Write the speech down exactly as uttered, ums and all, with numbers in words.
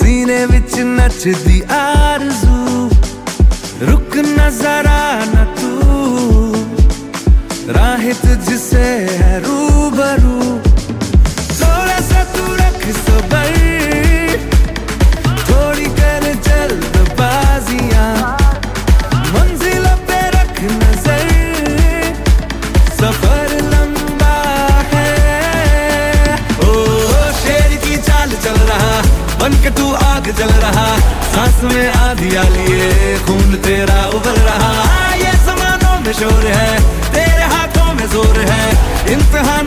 सीने विच नचदी आरज़ू रुक न जरा न तू राहें तुझसे है रूबरू थोड़ा सा तू रख सबर थोड़ी कर जल्दबाजियां मंजिलों पे रख नजर सफर लंबा है ओ शेर की चाल चल रहा बन के तू आग जल रहा सांस में आधिया लिए खून तेरा उबल रहा ये ज़मानों में शोर है तेरे हाथों में जोर है इम्तिहान